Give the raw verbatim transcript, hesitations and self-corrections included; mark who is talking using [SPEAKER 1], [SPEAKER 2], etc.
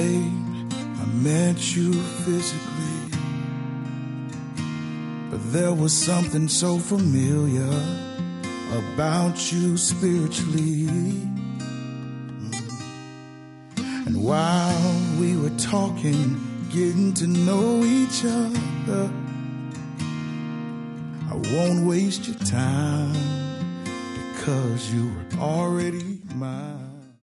[SPEAKER 1] day I met you physically, but there was something so familiar about you spiritually. And while we were talking, getting to know each other, I won't waste your time because you were already mine.